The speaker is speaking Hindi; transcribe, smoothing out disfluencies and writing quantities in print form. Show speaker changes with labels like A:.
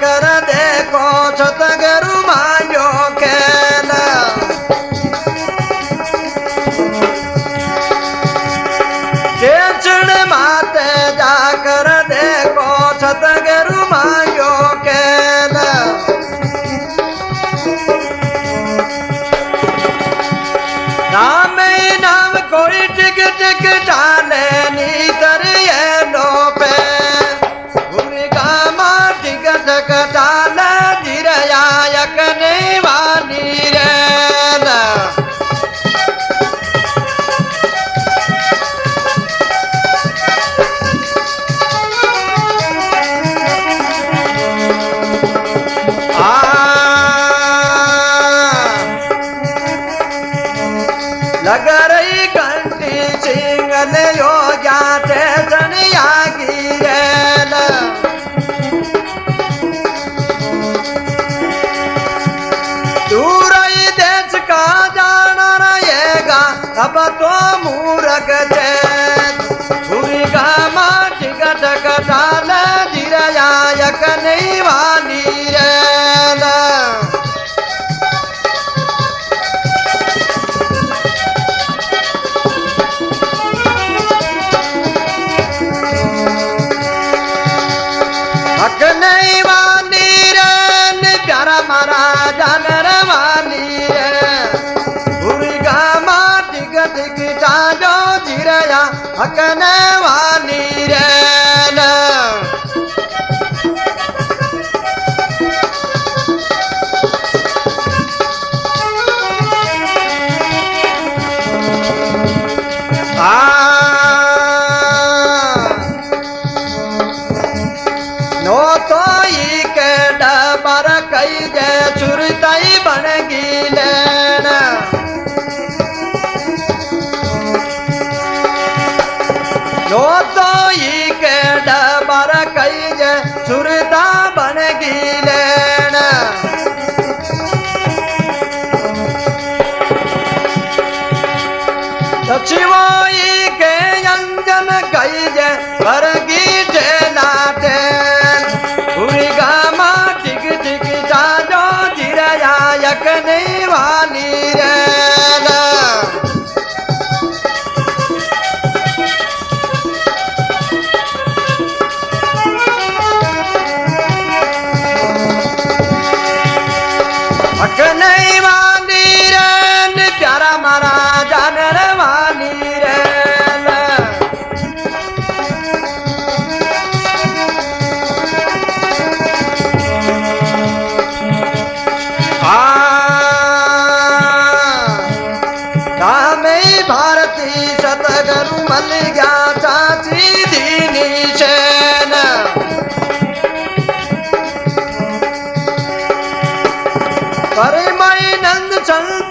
A: जाकर देखो सतगुरु मायो खेल केचड़ माते जाकर देखो सतगुरु मायो खेल नाम ही नाम कोई टिक टिक डाले नीतर ये लो पे भूमि का माँ टिक टिक डाले धीरया यक नहीं वाली रे लग रही घंटी सिंगल योग्या टेंशन यागी रेल दूर ही देश का जाना रहेगा अब तो मूर्ख चेत पूरी का माटी गटक डाल धीरया यक नहीं वाली रेल हक नहीं वाली रे प्यारा मारा जानर वाली रे पूरी गा माटी गटिक डालो धीरया हक नहीं वाली रे नो तो ही के डबर कई जे चुरताई बन गिलेन नो तो ही के डबर कई जे चुरता बन गिलेन सचिवाई के अंजन कई जे पर गीटे नाटे यक नहीं वाली रेल हक नहीं वाली रेल प्यारा मारा जानर वाली रेल भारती सतगुरु मल गया चाची दीनी शैन पर मई नंद चंद